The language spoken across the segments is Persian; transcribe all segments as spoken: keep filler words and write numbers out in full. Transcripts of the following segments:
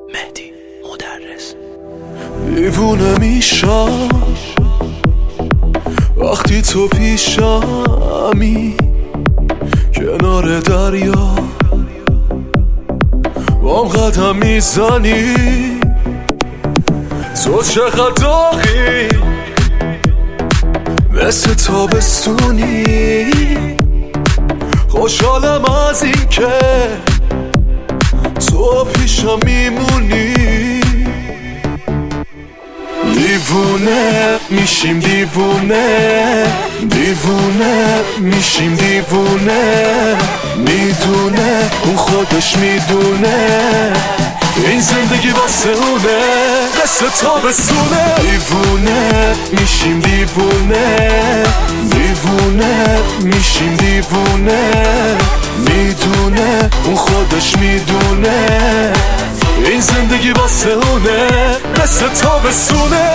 مهدی مدرس. دیوونه میشم وقتی تو پیشمی، کنار دریا بام قدم میزنی. تو چقدر داغی مثل تابستونی، خوشحالم از این که تو پیشم میمونی. دیوونه میشیم دیوونه، دیوونه میشیم دیوونه، میدونه اون خودش میدونه این زندگی واسه اونه مثل تابستونه. دیوونه میشیم دیوونه، دیوونه میشیم دیوونه، میدونه اون خودش میدونه این زندگی واسه اونه مثل تابستونه.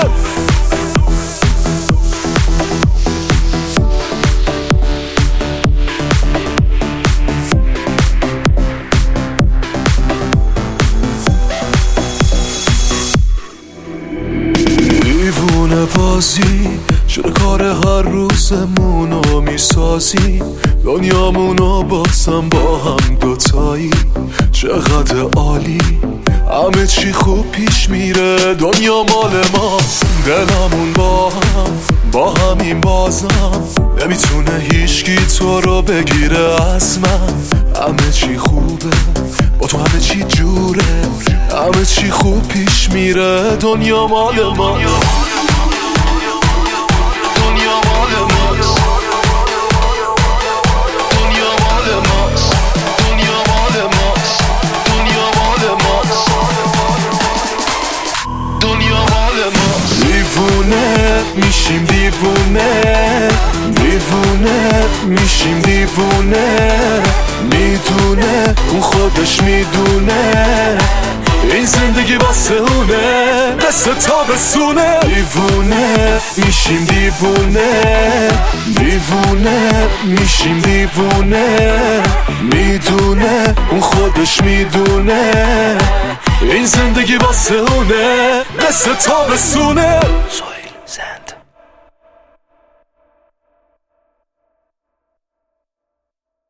دیوونه بازی شده کار هر روزمونو میسازی، دنیامونو بازم با هم دوتایی. چقدر عالی، همه چی خوب پیش میره، دنیا مال ماست، دلمون با هم با همین بازم نمیتونه هیچکی تو رو بگیره از من. همه چی خوبه با تو، همه چی جوره، همه چی خوب پیش میره، دنیا مال ما، دنیا مال ماست، دنیا مال ماست، دنیا مال ماست، دنیا مال ماست، دنیا مال ماست. دیوونه میشیم دیوونه، دیوونه میشیم دیوونه، میدونه اون خودش میدونه این زندگی واسه اونه مثل تابستونه. دیوونه میشیم دیوونه، دیوونه میشیم دیوونه، میدونه اون خودش میدونه این زندگی واسه اونه مثل تابستونه. سویل زن